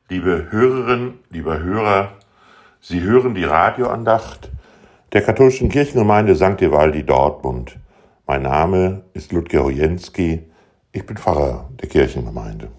Liebe Hörerinnen, lieber Hörer, Sie hören die Radioandacht der katholischen Kirchengemeinde St. Evaldi Dortmund. Mein Name ist Ludger Hojenski, ich bin Pfarrer der Kirchengemeinde.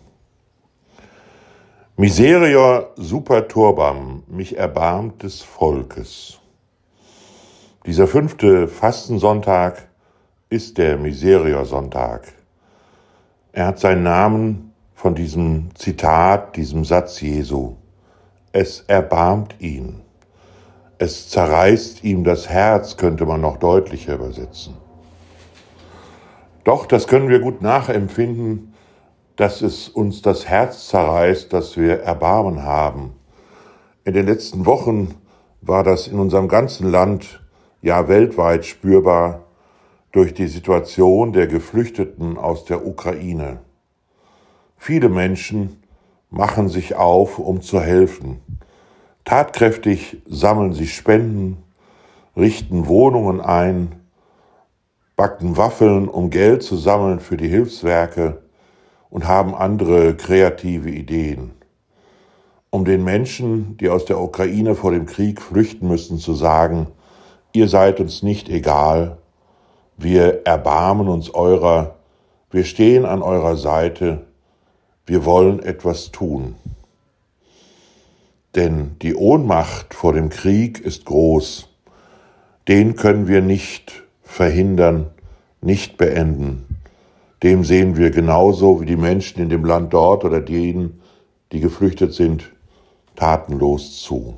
Miserior super turbam, mich erbarmt des Volkes. Dieser 5. Fastensonntag ist der Miserior-Sonntag. Er hat seinen Namen von diesem Zitat, diesem Satz Jesu. Es erbarmt ihn. Es zerreißt ihm das Herz, könnte man noch deutlicher übersetzen. Doch, das können wir gut nachempfinden, dass es uns das Herz zerreißt, dass wir Erbarmen haben. In den letzten Wochen war das in unserem ganzen Land, ja weltweit spürbar, durch die Situation der Geflüchteten aus der Ukraine. Viele Menschen machen sich auf, um zu helfen. Tatkräftig sammeln sie Spenden, richten Wohnungen ein, backen Waffeln, um Geld zu sammeln für die Hilfswerke und haben andere kreative Ideen. Um den Menschen, die aus der Ukraine vor dem Krieg flüchten müssen, zu sagen, ihr seid uns nicht egal, wir erbarmen uns eurer, wir stehen an eurer Seite, wir wollen etwas tun. Denn die Ohnmacht vor dem Krieg ist groß. Den können wir nicht verhindern, nicht beenden. Dem sehen wir genauso wie die Menschen in dem Land dort oder denen, die geflüchtet sind, tatenlos zu.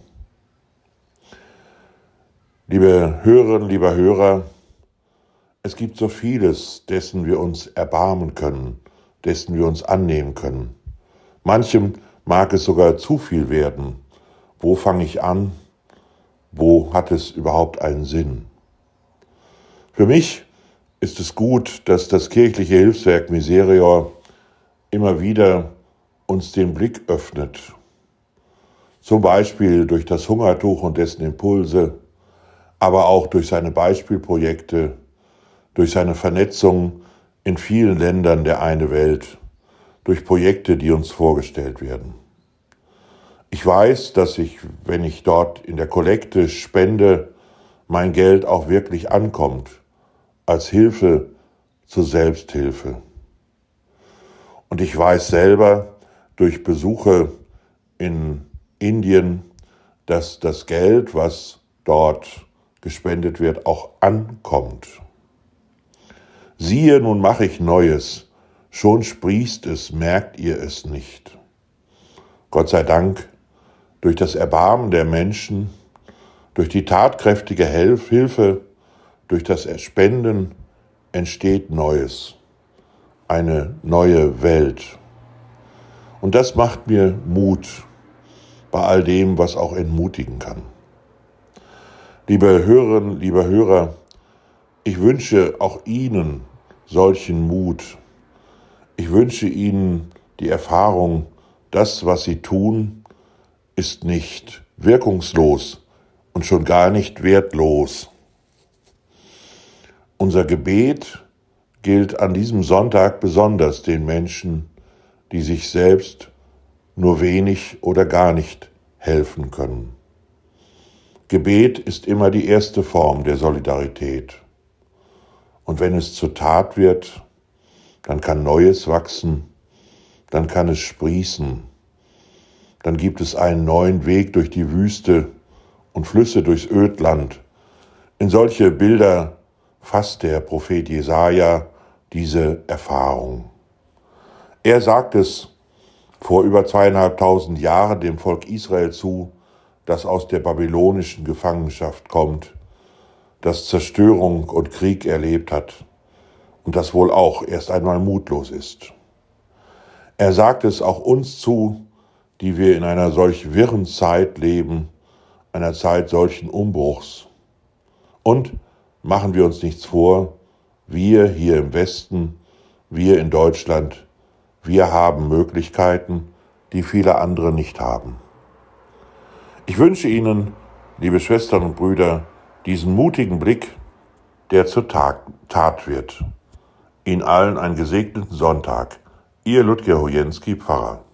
Liebe Hörerinnen, lieber Hörer, es gibt so vieles, dessen wir uns erbarmen können, dessen wir uns annehmen können. Manchem mag es sogar zu viel werden. Wo fange ich an? Wo hat es überhaupt einen Sinn? Für mich ist es gut, dass das kirchliche Hilfswerk Miserior immer wieder uns den Blick öffnet. Zum Beispiel durch das Hungertuch und dessen Impulse, aber auch durch seine Beispielprojekte, durch seine Vernetzung in vielen Ländern der eine Welt, durch Projekte, die uns vorgestellt werden. Ich weiß, dass wenn ich dort in der Kollekte spende, mein Geld auch wirklich ankommt, als Hilfe zur Selbsthilfe. Und ich weiß selber durch Besuche in Indien, dass das Geld, was dort gespendet wird, auch ankommt. Siehe, nun mache ich Neues, schon sprießt es, merkt ihr es nicht. Gott sei Dank, durch das Erbarmen der Menschen, durch die tatkräftige Hilfe, durch das Spenden entsteht Neues, eine neue Welt. Und das macht mir Mut bei all dem, was auch entmutigen kann. Liebe Hörerinnen, lieber Hörer, ich wünsche auch Ihnen solchen Mut. Ich wünsche Ihnen die Erfahrung, das, was Sie tun, ist nicht wirkungslos und schon gar nicht wertlos. Unser Gebet gilt an diesem Sonntag besonders den Menschen, die sich selbst nur wenig oder gar nicht helfen können. Gebet ist immer die erste Form der Solidarität. Und wenn es zur Tat wird, dann kann Neues wachsen, dann kann es sprießen, dann gibt es einen neuen Weg durch die Wüste und Flüsse durchs Ödland. In solche Bilder fasst der Prophet Jesaja diese Erfahrung. Er sagt es vor über 2500 Jahren dem Volk Israel zu, das aus der babylonischen Gefangenschaft kommt, das Zerstörung und Krieg erlebt hat und das wohl auch erst einmal mutlos ist. Er sagt es auch uns zu, die wir in einer solch wirren Zeit leben, einer Zeit solchen Umbruchs. Und machen wir uns nichts vor, wir hier im Westen, wir in Deutschland, wir haben Möglichkeiten, die viele andere nicht haben. Ich wünsche Ihnen, liebe Schwestern und Brüder, diesen mutigen Blick, der zur Tat wird. Ihnen allen einen gesegneten Sonntag. Ihr Ludger Hojenski, Pfarrer.